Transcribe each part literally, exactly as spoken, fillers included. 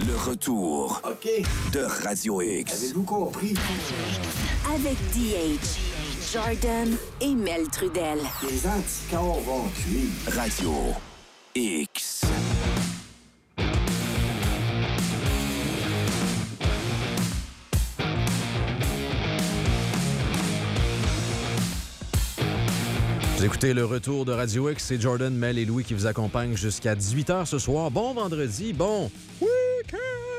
Le retour OK. de Radio X. Avez-vous compris? Avec D H, Jordan et Mel Trudel. Les anticorps vont cuire. Radio X. Vous écoutez le retour de Radio X, c'est Jordan, Mel et Louis qui vous accompagnent jusqu'à dix-huit heures ce soir. Bon vendredi, bon week-end!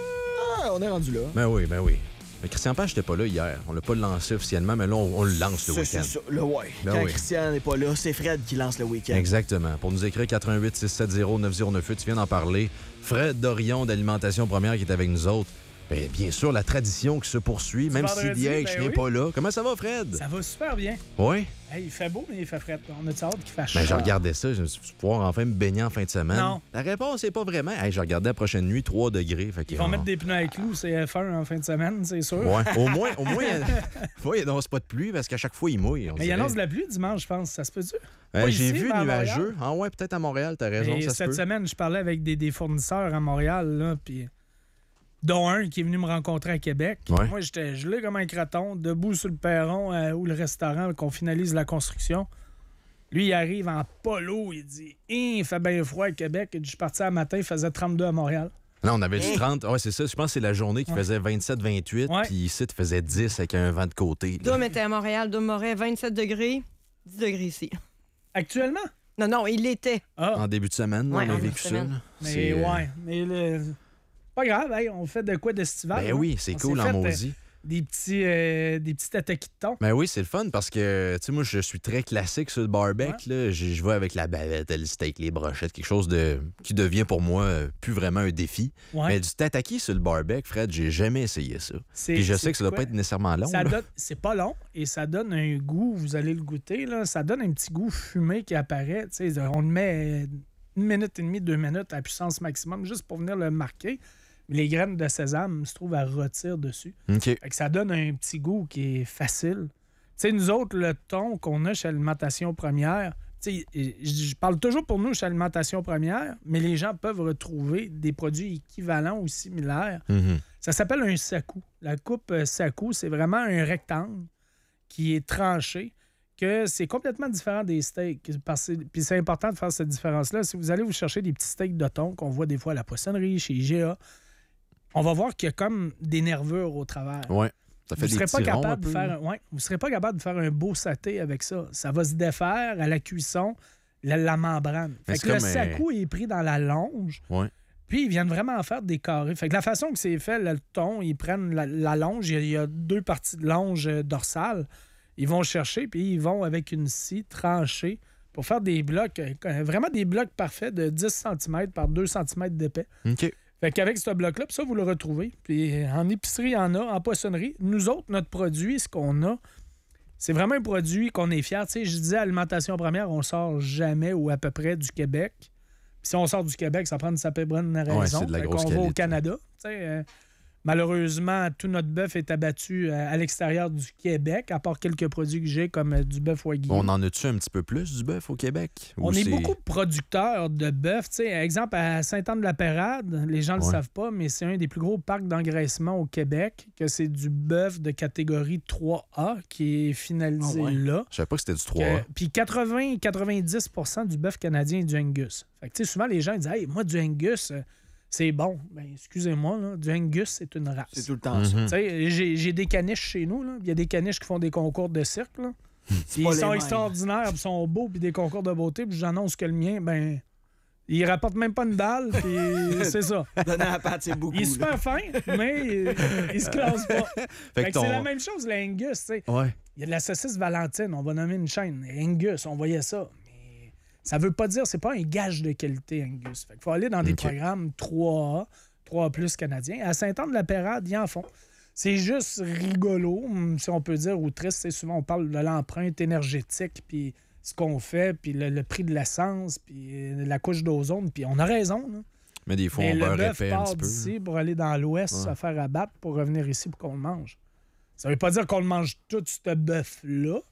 Ah, on est rendu là. Ben oui, ben oui. Mais Christian Page n'était pas là hier. On l'a pas lancé officiellement, mais là, on, on le lance le C'est- week-end. c'est ça, le ouais. Ben Quand oui. Christian n'est pas là, c'est Fred qui lance le week-end. Exactement. Pour nous écrire quatre un huit six sept zéro neuf zéro neuf huit, tu viens d'en parler. Fred Dorion d'Alimentation Première qui est avec nous autres. Bien, bien sûr, la tradition qui se poursuit, même si vendredi, D H ben n'est oui. pas là. Comment ça va, Fred? Ça va super bien. Oui? Hey, il fait beau, mais il fait frais. On a hâte qu'il fasse Ben, chaud. je regardais ça, je me suis dit, pouvoir enfin me baigner en fin de semaine. Non. La réponse, c'est pas vraiment. Hey, je regardais la prochaine nuit, trois degrés. Fait que, Ils vont on- mettre des pneus à clous, c'est F un en fin de semaine, c'est sûr. Ouais, au moins, au moins, il ouais, il annonce pas de pluie parce qu'à chaque fois, il mouille. on Mais il dirait. annonce de la pluie dimanche, je pense. Ça se peut-tu? Euh, Pas J'ai ici, vu mais à nuageux. Ah ouais, peut-être à Montréal, t'as raison, Et ça se cette peut. semaine, je parlais avec des, des fournisseurs à Montréal, là, puis dont un qui est venu me rencontrer à Québec. Ouais. Moi, j'étais gelé comme un craton, debout sur le perron euh, où le restaurant, qu'on finalise la construction. Lui, il arrive en polo, il dit « Hein, il fait bien froid à Québec. » Je suis parti à matin, il faisait trente-deux à Montréal. Non, on avait du trente. Ouais, c'est ça. Je pense que c'est la journée qui Ouais. faisait vingt-sept vingt-huit. Ouais. Puis ici, tu faisais dix avec un vent de côté. Dom était à Montréal. Dom aurait vingt-sept degrés, dix degrés ici. Actuellement? Non, non, il l'était. Ah, En début de semaine, Ouais, on a en début vécu de ça. semaine. là. mais C'est, euh, ouais. Mais le... pas grave, hey, on fait de quoi d'estival? Ben hein? oui, c'est On cool s'est en fait, euh, maudit. Des petits, euh, des petits attaquis de thon. Ben oui, c'est le fun parce que, tu sais, moi, je suis très classique sur le barbecue. là. Je, je vais avec la bavette, le steak, les brochettes, quelque chose de qui devient pour moi euh, plus vraiment un défi. Ouais. Mais du tataki sur le barbecue, Fred, j'ai jamais essayé ça. C'est- Puis je c'est sais que ça doit quoi? pas être nécessairement long. Ça là. donne, c'est pas long et ça donne un goût, vous allez le goûter, là, ça donne un petit goût fumé qui apparaît. Tu sais, on le met une minute et demie, deux minutes à puissance maximum juste pour venir le marquer. Les graines de sésame se trouvent à rôtir dessus. OK. Fait que ça donne un petit goût qui est facile. Tu sais, nous autres, le thon qu'on a chez Alimentation Première, tu sais, je je parle toujours pour nous chez Alimentation Première, mais les gens peuvent retrouver des produits équivalents ou similaires. Mhm. Ça s'appelle un sakou. La coupe euh, sakou, c'est vraiment un rectangle qui est tranché, que c'est complètement différent des steaks. Parce que- Puis c'est important de faire cette différence-là. Si vous allez vous chercher des petits steaks de thon qu'on voit des fois à la poissonnerie, chez I G A, on va voir qu'il y a comme des nervures au travers. Ouais. Ça fait Vous des ne serez, petits pas ronds un capable de peu, faire là. un- ouais, vous serez pas capable de faire un beau saté avec ça. Ça va se défaire à la cuisson, la, la membrane. Mais Fait c'est que le comme un- sakou est pris dans la longe. Ouais. Puis, ils viennent vraiment faire des carrés. Fait que la façon que c'est fait, le thon, ils prennent la, la longe. Il y, a, il y a deux parties de longe euh, dorsale. Ils vont chercher, puis ils vont, avec une scie, trancher pour faire des blocs, euh, vraiment des blocs parfaits de dix centimètres par deux centimètres d'épais. OK. Fait qu'avec ce bloc-là, puis ça, vous le retrouvez. Puis en épicerie, il y en a, en poissonnerie. Nous autres, notre produit, ce qu'on a, c'est vraiment un produit qu'on est fiers. Tu sais, je disais, Alimentation Première, on sort jamais ou à peu près du Québec. Puis si on sort du Québec, ça prend une sacrée bonne raison. Ouais, c'est de la Fait grosse qu'on va au qualité. Canada. Tu sais, euh, malheureusement, tout notre bœuf est abattu euh, à l'extérieur du Québec, à part quelques produits que j'ai, comme euh, du bœuf wagyu. On en a-tu un petit peu plus du bœuf au Québec? On Ou est c'est- beaucoup producteurs de bœuf. Tu sais, exemple, à Sainte-Anne-de-la-Pérade, les gens ne le Ouais. savent pas, mais c'est un des plus gros parcs d'engraissement au Québec, que c'est du bœuf de catégorie trois A qui est finalisé Ah ouais. là. Je savais pas que c'était du trois A. Que- Puis quatre-vingts à quatre-vingt-dix pour cent du bœuf canadien est du Angus. Fait que, tu sais, souvent, les gens ils disent « Hey, moi, du Angus, euh, c'est bon. » Ben, excusez-moi, là, du Angus, c'est une race. C'est tout le temps ça. Mhm. Tu sais, j'ai, j'ai des caniches chez nous. là. Il y a des caniches qui font des concours de cirque. Là. Puis pas ils les sont mêmes. extraordinaires, puis ils sont beaux, puis des concours de beauté. Puis j'annonce que le mien, ben, il rapporte même pas une dalle, puis c'est ça. Donner à la patte, c'est beaucoup. Il est là. super fin, mais il, il se classe pas. Fait que que ton- c'est la même chose, l'Angus. tu sais. Ouais. Il y a de la saucisse Valentine, on va nommer une chaîne. Angus, on voyait ça. Mais ça veut pas dire, c'est pas un gage de qualité, Angus. Fait qu'il faut aller dans des OK. programmes trois A, trois A plus canadiens. À Sainte-Anne-de-la-Pérade, ils en font. C'est juste rigolo, hum, si on peut dire, ou triste. C'est souvent, on parle de l'empreinte énergétique, puis ce qu'on fait, puis le, le prix de l'essence, puis euh, la couche d'ozone, puis on a raison. Là. Mais des fois, Mais on le beurre bœuf épais un part petit peu. d'ici pour aller dans l'ouest, Ouais. se faire abattre pour revenir ici pour qu'on le mange. Ça veut pas dire qu'on le mange tout, ce bœuf-là,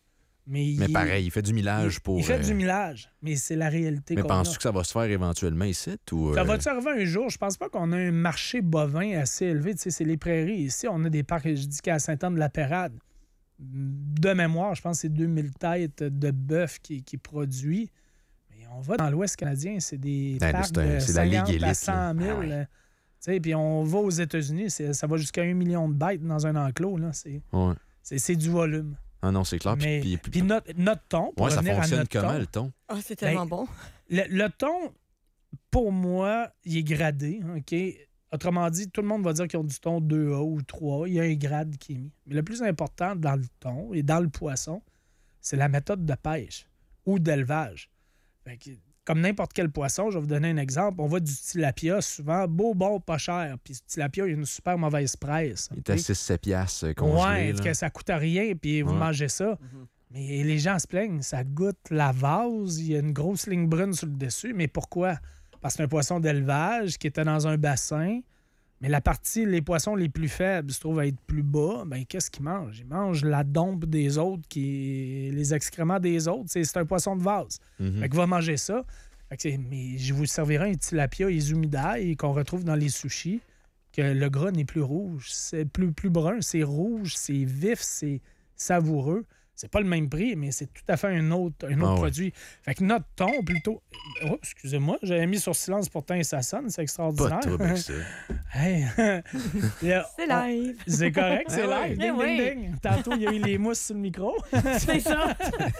Mais, Mais il- pareil, il fait du millage il, pour... il fait euh, du millage, mais c'est la réalité Mais qu'on penses-tu a. que ça va se faire éventuellement ici? Ou, Ça euh, va-tu arriver un jour? Je pense pas qu'on a un marché bovin assez élevé. Tu sais, c'est les prairies. Ici, on a des parcs, je dis qu'à Sainte-Anne-de-la-Pérade, de mémoire, je pense que c'est deux mille têtes de bœuf qui, qui produit. Mais on va dans l'Ouest canadien, c'est des Ben, parcs c'est un- de c'est la Ligue cinquante à élite, là. cent mille. Ah ouais. euh, tu sais, puis on va aux États-Unis, c'est- ça va jusqu'à un million de bêtes dans un enclos. Là. C'est, Ouais. c'est, c'est du volume. Ah non, c'est clair. Puis- Mais, puis- puis- puis notre, notre thon, pour ouais, ça revenir à fonctionne notre comment, thon, le ton? Ah, c'est tellement Ben, bon. le, le thon, pour moi, il est gradé. OK? Autrement dit, tout le monde va dire qu'ils ont du thon deux A ou trois A. Il y a un grade qui est mis. Mais le plus important dans le thon et dans le poisson, c'est la méthode de pêche ou d'élevage. Fait que, comme n'importe quel poisson, je vais vous donner un exemple. On voit du tilapia souvent, beau, bon, pas cher. Puis ce tilapia, il a une super mauvaise presse. Il OK? est à six sept piastres euh, congelé. Ouais, là. que ça coûte rien, puis vous Ouais. mangez ça. Mais les gens se plaignent, ça goûte la vase, il y a une grosse ligne brune sur le dessus. Mais pourquoi? Parce que c'est un poisson d'élevage qui était dans un bassin, mais la partie, les poissons les plus faibles se trouvent à être plus bas. Ben qu'est-ce qu'ils mangent? Ils mangent la dompe des autres, qui les excréments des autres. C'est, c'est un poisson de vase. Mhm. Fait que va manger ça. Fait que c'est- mais je vous servirai un tilapia izumidae qu'on retrouve dans les sushis, que le gras n'est plus rouge. C'est plus, plus brun, c'est rouge, c'est vif, c'est savoureux. C'est pas le même prix, mais c'est tout à fait un autre, un autre Ah ouais. produit. Fait que notre thon, plutôt... Oh, excusez-moi, j'avais mis sur silence, pourtant ça sonne, c'est Pas extraordinaire. de trouble avec ça. Hey. Là, C'est on- live. C'est correct, c'est Ah ouais. live. Eh Ding, oui. ding, ding. Tantôt, il y a eu les mousses sur le micro. C'est ça.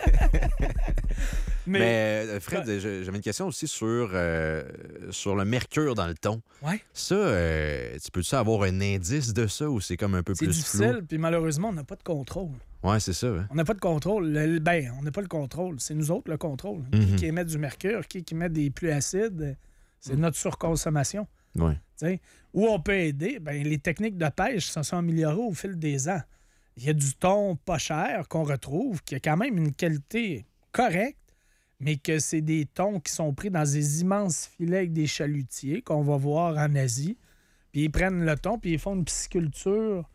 Mais, Mais euh, Fred, je- j'avais une question aussi sur, euh, sur le mercure dans le thon. ouais, Ça, euh, tu peux-tu avoir un indice de ça ou c'est comme un peu c'est plus difficile, flou? puis malheureusement, on n'a pas de contrôle. Ouais, c'est ça. hein. On n'a pas de contrôle. Le- ben, on n'a pas le contrôle. C'est nous autres le contrôle. Qui, Mhm. qui émet du mercure, qui, qui met des pluies acides, c'est notre surconsommation. Ouais. T'sais. Où on peut aider, ben, les techniques de pêche se sont améliorées au fil des ans. Il y a du thon pas cher qu'on retrouve, qui a quand même une qualité correcte, mais que c'est des thons qui sont pris dans des immenses filets avec des chalutiers qu'on va voir en Asie. Puis ils prennent le thon, puis ils font une pisciculture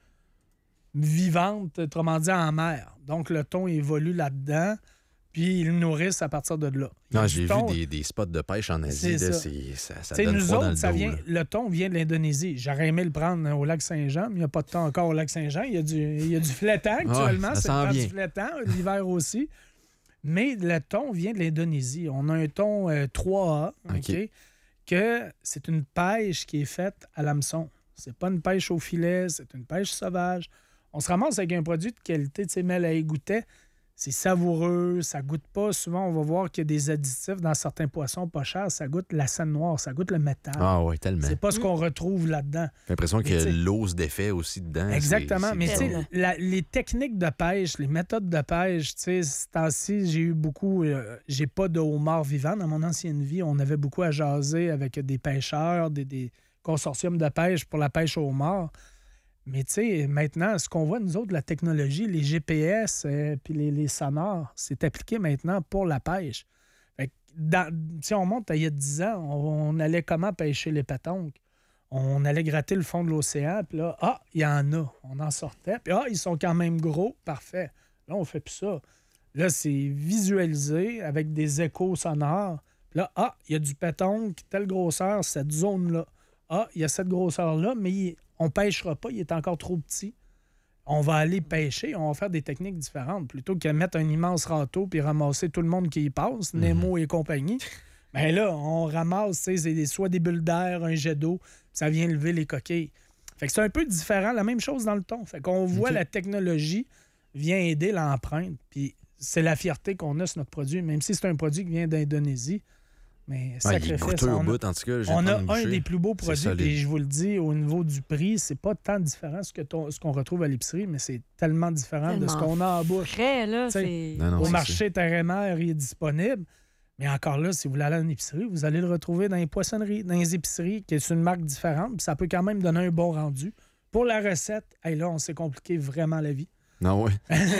vivante, autrement dit en mer. Donc le thon évolue là-dedans, puis ils le nourrissent à partir de là. Il y a Non, du j'ai vu thon- des, des spots de pêche en Asie. C'est là, ça. c'est- ça, ça Tu sais, donne nous froid dans autres, le ça dos, vient, là. le thon vient de l'Indonésie. J'aurais aimé le prendre au lac Saint-Jean, mais il n'y a pas de thon encore au lac Saint-Jean. Il y a du, il y a du flétan actuellement. ça c'est s'en le temps vient. du flétan, l'hiver aussi. Mais le thon vient de l'Indonésie. On a un thon euh, trois A, OK. OK, que c'est une pêche qui est faite à l'hameçon. C'est pas une pêche au filet, c'est une pêche sauvage. On se ramasse avec un produit de qualité, tu sais, mais à égoutter. C'est savoureux, ça goûte pas. Souvent, on va voir qu'il y a des additifs dans certains poissons pas chers. Ça goûte la scène noire, ça goûte le métal. Ah oui, tellement. C'est pas ce qu'on retrouve là-dedans. J'ai l'impression Mais que tu sais- l'eau se défait aussi dedans. Exactement. C'est- Mais tu c'est sais, tellement. la- les techniques de pêche, les méthodes de pêche, tu sais, ce temps-ci, j'ai eu beaucoup. euh, j'ai pas de homard vivant. Dans mon ancienne vie, on avait beaucoup à jaser avec des pêcheurs, des, des consortiums de pêche pour la pêche au homard. Mais tu sais, maintenant, ce qu'on voit, nous autres, la technologie, les G P S euh, puis les, les sonars, c'est appliqué maintenant pour la pêche. Fait que dans- si on monte à il y a dix ans, on, on allait comment pêcher les pétonques? On allait gratter le fond de l'océan, puis là, ah, il y en a. On en sortait, puis ah, ils sont quand même gros, parfait. Là, on fait plus ça. Là, c'est visualisé avec des échos sonores. Puis là, ah, il y a du pétonque, telle grosseur, cette zone-là. Ah, il y a cette grosseur-là, mais il- on pêchera pas, il est encore trop petit. On va aller pêcher, on va faire des techniques différentes. Plutôt que de mettre un immense râteau puis ramasser tout le monde qui y passe, Nemo et compagnie, bien là, on ramasse, tu sais, c'est des- soit des bulles d'air, un jet d'eau, ça vient lever les coquilles. Fait que c'est un peu différent, la même chose dans le thon. Fait qu'on voit OK. la technologie vient aider l'empreinte, puis c'est la fierté qu'on a sur notre produit, même si c'est un produit qui vient d'Indonésie. Mais Ah, il est sacrifice, goûteux au on a- bout, en tout cas. je vais on a prendre une un bouchée. des plus beaux C'est produits, solide. et je vous le dis, au niveau du prix, c'est pas tant différent ce que ton- ce qu'on retrouve à l'épicerie, mais c'est tellement différent de ce Tellement qu'on a en bouche. Frais, là, T'sais, c'est... Non, non, Au c'est marché terre-et-mer, il est disponible. Mais encore là, si vous voulez aller en épicerie, vous allez le retrouver dans les poissonneries, dans les épiceries, qui est une marque différente, puis ça peut quand même donner un bon rendu. Pour la recette, hey, là, on s'est compliqué vraiment la vie. ça. Non, oui.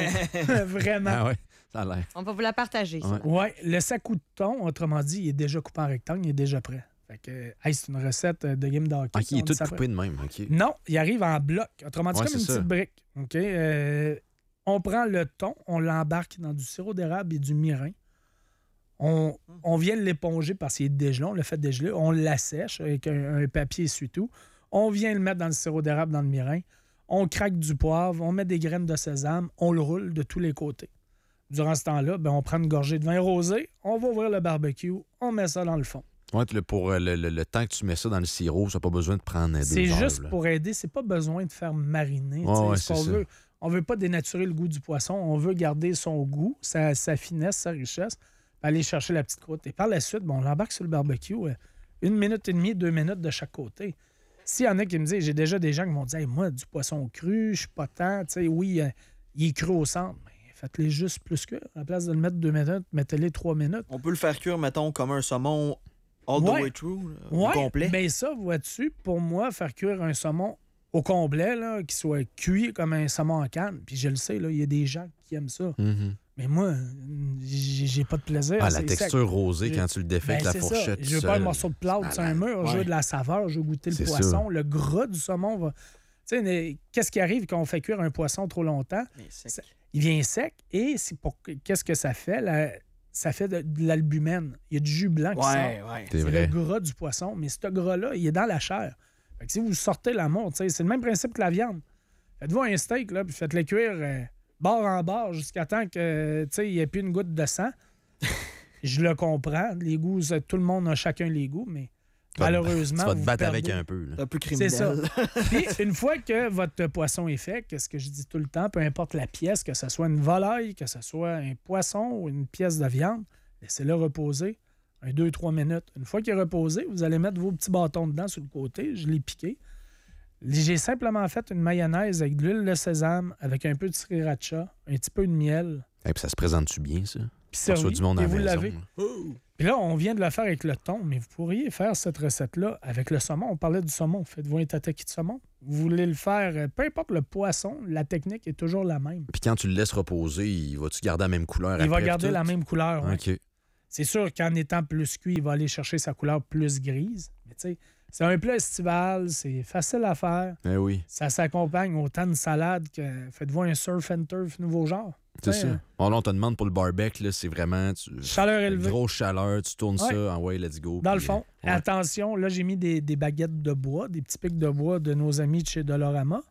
Vraiment. Ah ouais, ça a l'air. On va vous la partager, ça. Ouais. Ouais, le sacou de thon, autrement dit, il est déjà coupé en rectangle, il est déjà prêt. Fait que, hey, c'est une recette de game d'hockey. OK, ça, il est on tout dit ça coupé de même. OK. Non, il arrive en bloc. Autrement dit, Ouais, comme une c'est ça. petite brique. OK? Euh, On prend le thon, on l'embarque dans du sirop d'érable et du mirin. On, on vient l'éponger parce qu'il est dégelé, on le fait dégeler. On l'assèche avec un, un papier essuie-tout. On vient le mettre dans le sirop d'érable, dans le mirin. On craque du poivre, on met des graines de sésame, on le roule de tous les côtés. Durant ce temps-là, ben, on prend une gorgée de vin rosé, on va ouvrir le barbecue, on met ça dans le fond. Ouais, le- pour euh, le, le- le temps que tu mets ça dans le sirop, ça n'a pas besoin de prendre deux C'est heures, juste là. pour aider, c'est pas besoin de faire mariner. Ouais, tu sais. ouais, Ce c'est qu'on ça. veut, on veut pas dénaturer le goût du poisson, on veut garder son goût, sa, sa finesse, sa richesse, puis aller chercher la petite croûte. Et par la suite, bon, on l'embarque sur le barbecue, euh, une minute et demie, deux minutes de chaque côté. S'il y en a qui me disent, j'ai déjà des gens qui m'ont dit, hey, moi, du poisson cru, je suis pas tant, tu sais, oui, euh, il est cru au centre, mais faites-les juste plus que. À la place de le mettre deux minutes, mettez-les trois minutes. On peut le faire cuire, mettons, comme un saumon all the Ouais. way through, là, Ouais, au complet. bien ça, vois-tu, pour moi, faire cuire un saumon au complet, là, qui soit cuit comme un saumon en canne, puis je le sais, là, il y a des gens qui aiment ça. Mhm. Mais moi, j'ai j'ai pas de plaisir. Ah, la c'est texture sec. rosée Je- quand tu le défais Ben, avec la c'est ça. fourchette. Je veux tout pas un seul. morceau de plâtre sur un mur, je veux Ouais. de la saveur, je veux goûter le C'est poisson. sûr. Le gras du saumon va... Tu sais, mais qu'est-ce qui arrive quand on fait cuire un poisson trop longtemps? Mais sec. Ça- Il vient sec et c'est pour... qu'est-ce que ça fait? La- Ça fait de, de l'albumène. Il y a du jus blanc qui sort. Ouais, ouais. C'est C'est vrai. le gras du poisson, mais ce gras-là, il est dans la chair. Fait que si vous sortez l'amour, tu sais, c'est le même principe que la viande. Faites-vous un steak, là, puis faites-le cuire euh, bord en bord jusqu'à temps que, tu sais, il n'y ait plus une goutte de sang. Je le comprends. Les goûts, c'est- tout le monde a chacun les goûts, mais Tu vas te- malheureusement. Tu vas te vous battre perdez. avec un peu. là. Un peu C'est criminel. ça. Puis, une fois que votre poisson est fait, qu'est-ce que je dis tout le temps, peu importe la pièce, que ce soit une volaille, que ce soit un poisson ou une pièce de viande, laissez-le reposer un deux trois minutes. Une fois qu'il est reposé, vous allez mettre vos petits bâtons dedans sur le côté. Je l'ai piqué. J'ai simplement fait une mayonnaise avec de l'huile de sésame, avec un peu de sriracha, un petit peu de miel. Et puis ça se présente-tu bien, ça? Puis Pour servi, du monde à et la vous maison. l'avez. là. Puis là, on vient de le faire avec le thon, mais vous pourriez faire cette recette-là avec le saumon. On parlait du saumon. Faites-vous un tataki de saumon. Vous voulez le faire, euh, peu importe le poisson, la technique est toujours la même. Puis quand tu le laisses reposer, il va-tu garder la même couleur Il va après, garder puis la tout? même couleur. ouais. OK. C'est sûr qu'en étant plus cuit, il va aller chercher sa couleur plus grise. Mais tu sais, c'est un plat estival, c'est facile à faire. Eh oui, Ça s'accompagne autant de salade que faites-vous un surf and turf nouveau genre. c'est T'sais, ça. Bon, là, on te demande pour le barbecue, là, c'est vraiment... Tu... Chaleur élevée. Grosse chaleur, tu tournes Ouais. ça, en way, let's go. Dans le puis, fond, euh, ouais. attention, là, j'ai mis des, des baguettes de bois, des petits pics de bois de nos amis de chez Dolorama.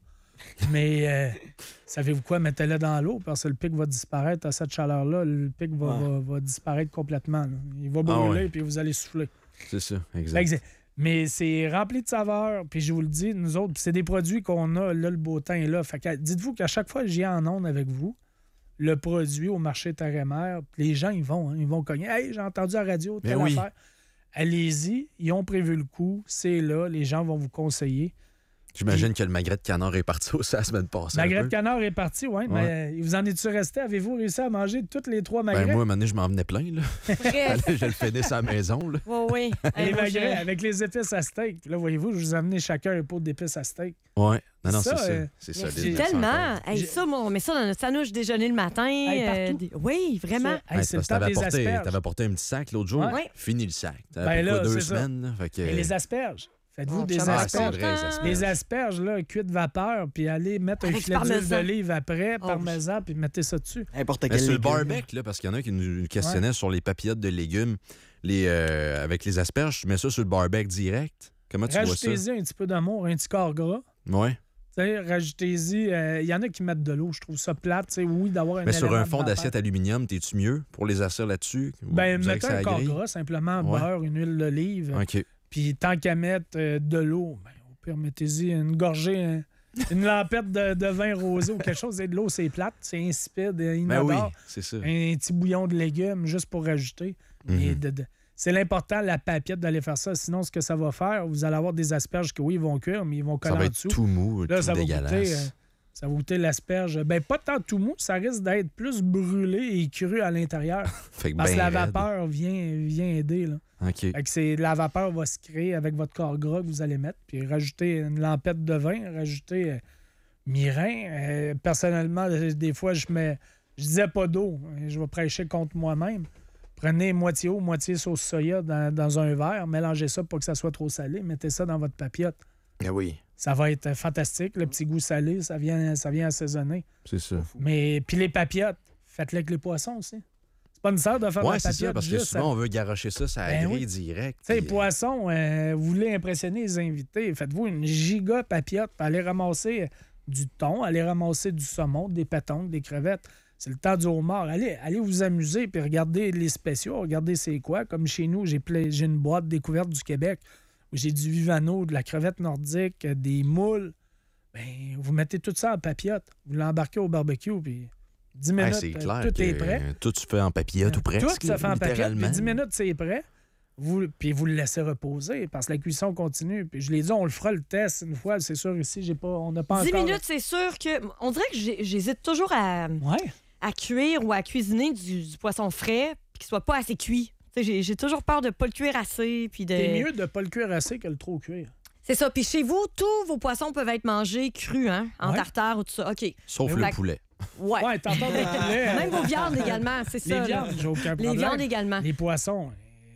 Mais euh, savez-vous quoi? Mettez-le dans l'eau parce que le pic va disparaître à cette chaleur-là. Le pic va, Ouais. va- va disparaître complètement. là. Il va Ah brûler ouais. puis vous allez souffler. C'est ça, Fait exact. que c'est- Mais c'est rempli de saveurs. Puis je vous le dis, nous autres, c'est des produits qu'on a. Là, le beau temps est là. Fait que dites-vous qu'à chaque fois que j'y ai en onde avec vous, le produit au marché Terre-et-Mer, les gens, ils vont. hein, ils vont cogner. Hey, j'ai entendu à la radio, telle Ben oui. affaire. Allez-y, ils ont prévu le coup, c'est là, les gens vont vous conseiller. J'imagine que le magret de canard est parti aussi la semaine passée. un Magret de peu. canard est parti, oui, mais euh, vous en êtes-tu resté? Avez-vous réussi à manger toutes les trois magrets? Ben, moi, à un moment donné, je m'en venais plein. Là. Bref. je le finisse à la maison. Là. Oui, oui. les Hey, moi, magrets je- avec les épices à steak. Là, voyez-vous, je vous ai amené chacun un pot d'épices à steak. Ouais. Non, non, Ça, c'est ça. euh, C'est Mais solide. c'est là, tellement. encore. Hey, J'ai- ça, moi, on met ça dans notre sandwich déjeuner le matin. Hey, partout. des- Oui, vraiment. Ça, hey, Ouais, c'est le parce que temps t'avais des apporté, asperges. t'avais apporté un petit sac l'autre jour. Ouais. Fini le sac. T'avais Ben pour là, quoi, deux c'est ça. semaines. Là, fait que... Et les asperges. Faites-vous Oh, des chum, Ah, c'est asperges. vrai, les asperges. Les asperges, là, cuites vapeur, puis allez mettre un Avec filet du d'huile parmesan. d'olive après, Oh, parmesan, puis mettez ça dessus. N'importe Mais quel sur le légume. barbecue, là, parce qu'il y en a qui nous questionnaient sur les papillotes de légumes, les, euh, avec les asperges, tu mets ça sur le barbecue direct. Comment tu vois ça? Rajoutez-y un petit peu d'amour, un petit corps gras. Ouais. Tu sais, rajoutez-y. Il y en a qui mettent de l'eau. Je trouve ça plate. tu sais, Oui, d'avoir un Mais sur élément un de fond vapeur. d'assiette aluminium, t'es-tu mieux pour les asseoir là-dessus? Ben, Vous dirais mettez que ça un corps agrée? gras, simplement Ouais. beurre, une huile d'olive. OK. Puis tant qu'à mettre euh, de l'eau, ben, au pire, mettez-y une gorgée, un- une lampette de, de vin rosé ou quelque chose. Et de l'eau, c'est plate, c'est insipide, Ben inodore. oui, c'est ça. Un petit bouillon de légumes juste pour rajouter. Mhm. Et de- de- c'est l'important, la papillette, d'aller faire ça. Sinon, ce que ça va faire, vous allez avoir des asperges que, oui, ils vont cuire, mais ils vont Ça coller va en être dessous. tout mou, Là, tout ça va, goûter, dégueulasse. euh, ça va goûter l'asperge. Ben, pas tant tout mou, ça risque d'être plus brûlé et cru à l'intérieur. Fait que Parce que ben la raide. vapeur vient, vient aider. Là. OK. Fait que c'est, la vapeur va se créer avec votre corps gras que vous allez mettre, puis rajouter une lampette de vin, rajouter euh, mirin. Euh, personnellement, euh, des fois, je mets. Je disais pas d'eau. Je vais prêcher contre moi-même. Prenez moitié eau, moitié sauce soya dans, dans un verre, mélangez ça pour que ça soit trop salé, mettez ça dans votre papillote. Ah oui. ça va être fantastique. Le petit goût salé, ça vient, ça vient assaisonner. C'est ça. Mais puis les papillotes, faites-les avec les poissons aussi. C'est pas nécessaire de faire Ouais, des c'est papillotes. ça, parce que juste souvent, à- on veut garocher ça, ça Ben grille oui. direct. Tu sais, les puis, euh, poissons, euh, vous voulez impressionner les invités, faites-vous une giga papillote, puis allez ramasser du thon, allez ramasser du saumon, des pétanques, des crevettes. C'est le temps du homard. Allez, allez vous amuser, puis regardez les spéciaux, regardez c'est quoi. Comme chez nous, j'ai, ple- j'ai une boîte découverte du Québec où j'ai du vivano, de la crevette nordique, euh, des moules. Ben, vous mettez tout ça en papillote, vous l'embarquez au barbecue, puis dix hey, minutes, c'est euh, clair tout que est prêt. tout se fait en papillote ou presque. Tout se fait en papillote, littéralement. puis dix minutes, c'est prêt. Vous, puis vous le laissez reposer parce que la cuisson continue. Puis je l'ai dit, on le fera le test une fois. C'est sûr, ici, j'ai pas, on n'a pas dix encore... minutes, c'est sûr que. On dirait que j'ai- j'hésite toujours à, Ouais. à cuire ou à cuisiner du, du poisson frais puis qu'il soit pas assez cuit. Tu sais, J'ai j'ai toujours peur de pas le cuire assez. Puis de... C'est mieux de pas le cuire assez que le trop cuire. C'est ça. Puis chez vous, tous vos poissons peuvent être mangés crus, hein? En Ouais. tartare ou tout ça. OK. Sauf Mais le oui. poulet. Ouais. Ouais, t'entends des poulets. Même vos viandes également, c'est ça. Les là. viandes, j'ai aucun Les problème. viandes également. Les poissons,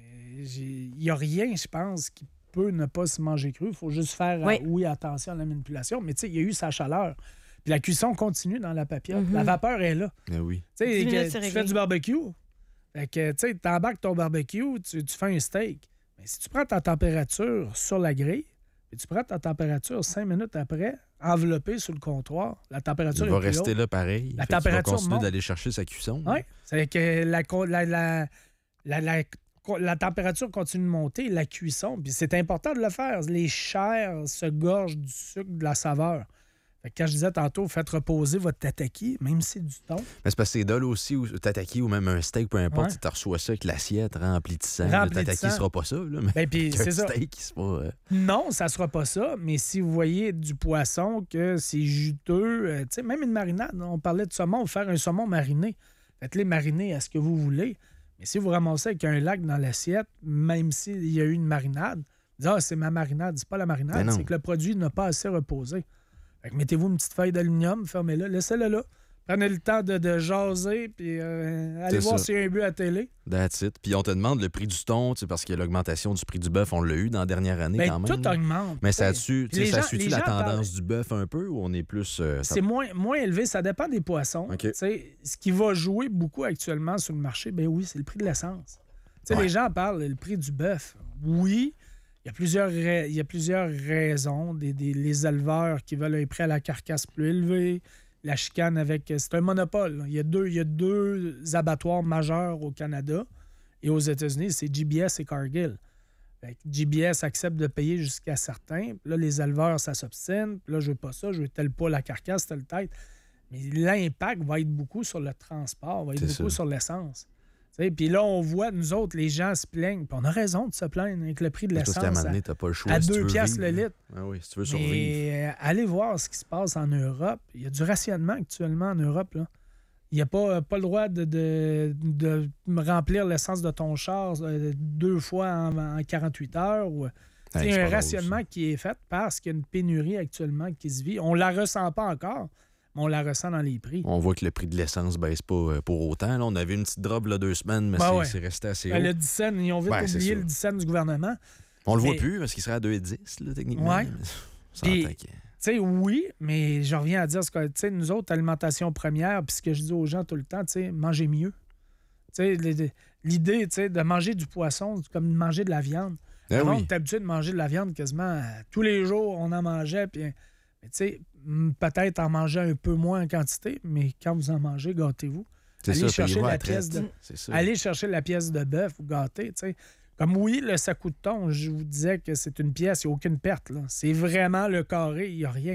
il n'y a rien, je pense, qui peut ne pas se manger cru. Il faut juste faire, euh, Oui. oui, attention à la manipulation. Mais tu sais, il y a eu sa chaleur. Puis la cuisson continue dans la papillote. Mhm. La vapeur est là. Eh oui. Tu sais, dix minutes, que c'est tu réglé. fais du barbecue. Fait que, tu sais, t'embarques ton barbecue, tu, tu fais un steak. Mais si tu prends ta température sur la grille, et tu prends ta température cinq minutes après, enveloppée sur le comptoir, la température Il va est plus rester haute. là pareil. La Fait qu'il va température continuer monte. d'aller chercher sa cuisson. Oui, c'est que la, co- la, la, la, la- la température continue de monter, la cuisson, puis c'est important de le faire. Les chairs se gorgent du sucre, de la saveur. Fait que quand je disais tantôt, faites reposer votre tataki, même si c'est du thon. Mais c'est parce que c'est dol aussi, ou tataki ou même un steak, peu importe, Ouais. tu reçois ça avec l'assiette remplie de sang. Rempli Le de tataki sang. sera pas ça, là, mais Ben, puis avec un c'est ça. steak, c'est pas... euh, Non, ça sera pas ça, mais si vous voyez du poisson que c'est juteux, euh, tu sais, même une marinade, on parlait de saumon, faire un saumon mariné. Faites-les mariner à ce que vous voulez. Mais si vous ramassez avec un lac dans l'assiette, même s'il y a eu une marinade, vous dites, ah, c'est ma marinade, c'est pas la Ben marinade, non. c'est que le produit n'a pas assez reposé. Fait que mettez-vous une petite feuille d'aluminium, fermez-la, laissez-le là. Prenez le temps de, de jaser, puis euh, allez C'est voir ça. s'il y a un but à la télé. That's it. Puis on te demande le prix du thon, tu sais, parce que l'augmentation du prix du bœuf, on l'a eu dans la dernière année Ben, quand même. tout là. augmente. Mais ça tu sais. suit, Puis les gens- les la gens tendance parlent- du bœuf un peu ou on est plus... euh, ça- C'est moins, moins élevé, ça dépend des poissons. OK. Tu sais, ce qui va jouer beaucoup actuellement sur le marché, ben oui, c'est le prix de l'essence. Tu sais, Ouais. Les gens parlent le prix du bœuf. Oui, il y a plusieurs, ra- il y a plusieurs raisons. Des, des- les éleveurs qui veulent un prix à la carcasse plus élevé, la chicane avec... C'est un monopole. là. Il y a deux, il y a deux abattoirs majeurs au Canada et aux États-Unis, c'est G B S et Cargill. Fait que G B S accepte de payer jusqu'à certains. Puis là, les éleveurs, ça s'obstine. Puis là, je veux pas ça, je veux tel pas la carcasse, telle tête. Mais l'impact va être beaucoup sur le transport, va être C'est beaucoup ça. sur l'essence. Tu sais, puis là, on voit, nous autres, les gens se plaignent. Puis on a raison de se plaindre avec le prix de Parce l'essence. qu'à un moment à- donné, t'as pas le choix à si tu deux veux piastres vivre, le là. litre. Ah oui, si tu veux survivre. Mais euh, allez voir ce qui se passe en Europe. Il y a du rationnement actuellement en Europe. Là. Il n'y a pas, pas le droit de, de, de remplir l'essence de ton char euh, deux fois en, en quarante-huit heures. Ou, Hey, il y c'est a pas un drôle, rationnement ça. qui est fait parce qu'il y a une pénurie actuellement qui se vit. On la ressent pas encore, mais on la ressent dans les prix. On voit que le prix de l'essence baisse pas euh, pour autant. Là, on avait une petite drop là, deux semaines, mais Ben c'est ouais. c'est resté assez Ben, haut. le dix cents, ils ont vite Ouais, c'est oublié ça. le dix cents du gouvernement. On le voit mais- plus parce qu'il serait à deux virgule dix, là, techniquement. Ouais. Mais on Puis- s'entend que- Tu sais, oui, mais je reviens à dire ce que, tu sais, nous autres, alimentation première, puis ce que je dis aux gens tout le temps, tu sais, mangez mieux. Tu sais, les- les- l'idée, tu sais, de manger du poisson, c'est comme de manger de la viande. Ah Avant, oui. on était habitué de manger de la viande quasiment euh, tous les jours, on en mangeait, puis, mais tu sais, m- peut-être en manger un peu moins en quantité, mais quand vous en mangez, gâtez-vous. C'est Allez ça, chercher payez-vous à la la pièce traite. de- C'est ça. Allez chercher la pièce de bœuf ou gâter, tu sais. Comme oui, le sac de thon, je vous disais que c'est une pièce, il n'y a aucune perte. Là. C'est vraiment le carré, il n'y a rien.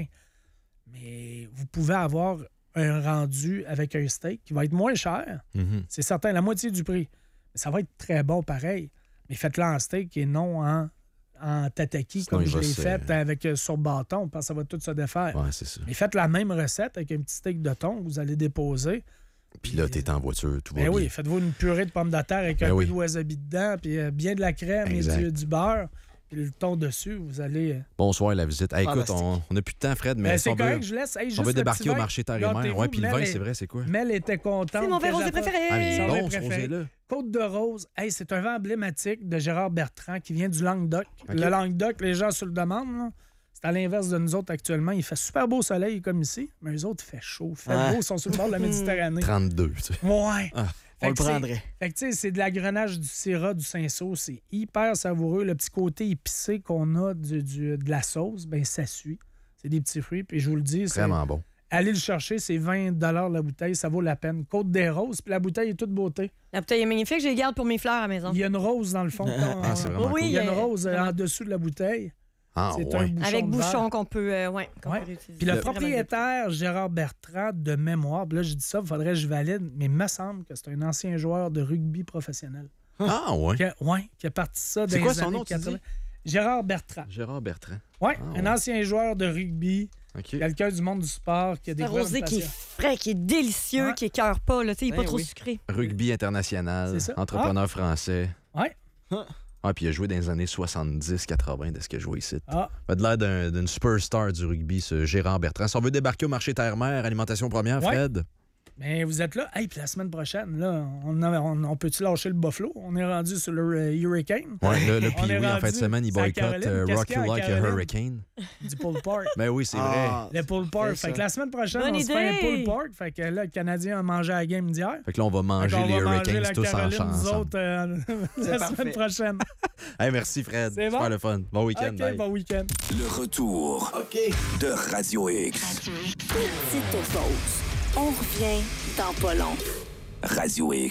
Mais vous pouvez avoir un rendu avec un steak qui va être moins cher. Mhm. C'est certain, la moitié du prix. Mais ça va être très bon pareil. Mais faites-le en steak et non en, en tataki Sinon, comme il je va l'ai se- fait avec, euh, sur bâton, parce que ça va tout se défaire. Ouais, c'est ça. Mais faites la même recette avec un petit steak de thon que vous allez déposer. Puis là, t'es en voiture, tout va Ben bien. oui, faites-vous une purée de pommes de terre avec Ben un oui. peu de wasabi dedans, puis euh, bien de la crème Exact. et du, du beurre, puis le thon dessus, vous allez... euh, Bonsoir, la visite. Hey, écoute, Fantastique. on n'a plus de temps, Fred, mais ben, si c'est on correct, veut, je laisse. Hey, on juste veut le débarquer petit au vin. marché Tarimère. Gâtez-vous, Ouais, puis le Mel vin, est- c'est vrai, c'est quoi? Mel était contente. C'est mon vin que rosé j'apporte- préféré. Ah, mais il est Son vin bon, ce préféré. rosé-là. Côte de Rose, hey, c'est un vin emblématique de Gérard Bertrand qui vient du Languedoc. OK. Le Languedoc, les gens se le demandent. là. C'est à l'inverse de nous autres actuellement. Il fait super beau soleil comme ici, mais eux autres, il fait chaud. Il fait Ah. beau, ils sont sur le bord de la Méditerranée. trente-deux, tu sais. Ouais. On Fait le que c'est- prendrait. Fait que, tu sais, c'est de l'agrenage du Syrah, du Cinsault. C'est hyper savoureux. Le petit côté épicé qu'on a du, du- de la sauce, ben ça suit. C'est des petits fruits. Puis je vous le dis, c'est- Vraiment bon. allez le chercher, c'est vingt dollars la bouteille. Ça vaut la peine. Côte des roses, puis la bouteille est toute beauté. La bouteille est magnifique, je les garde pour mes fleurs à la maison. Il y a une rose dans le fond. Ah, c'est vraiment Oui, Il y a une euh, rose euh, vraiment. en dessous de la bouteille. Ah, c'est ouais. un bouchon Avec de verre. bouchon qu'on peut, euh, ouais, qu'on Ouais. peut réutiliser. Puis le Vraiment propriétaire, Gérard Bertrand, de mémoire, puis là, je dis ça, il faudrait que je valide, mais il me semble que c'est un ancien joueur de rugby professionnel. Ah, ouais. Qui a, ouais, qui a parti ça dans C'est quoi les son années nom, tu quatre-vingts. dis? Gérard Bertrand. Gérard Bertrand. Oui, Ah, un ouais. ancien joueur de rugby, OK. quelqu'un du monde du sport qui a C'est un découvert rosé une qui est passion. frais, qui est délicieux, Ouais. qui écœure pas. Là, tu sais, il n'est Ben pas trop oui. sucré. Rugby international, C'est ça. entrepreneur français. Ouais. Ah, puis il a joué dans les années soixante-dix quatre-vingt de ce qu'il a joué ici. Ah, Il a de l'air d'un- d'une superstar du rugby, ce Gérard Bertrand. Si on veut débarquer au marché terre-mer, alimentation première, Ouais. Fred? mais vous êtes là. Hey, puis la semaine prochaine, là, on, a- on, on peut-tu lâcher le Buffalo? On est rendu sur le euh, Hurricane. Ouais, le, le On Pee-Wee, est en fin de rendu- semaine, il c'est à boycotte Caroline. euh, Qu'est-ce Rock qu'il y a You à Like a Caroline? Hurricane. Du pull park. Ben oui, c'est Ah, Le pull park. c'est Fait ça. que la semaine prochaine, Bonne on se fait un idée. pull park. Fait que là, le Canadien a mangé la game d'hier. vrai. Fait que là, on va Fait manger qu'on les va manger Hurricanes la tous en Caroline, nous ensemble. autres, euh, la parfait. semaine prochaine. Hey, merci, Fred. C'est Super bon? le fun. Bon week-end. OK, bye. bon week-end. Le retour OK. de Radio X. Petite pause. On revient dans pas long. Radio X.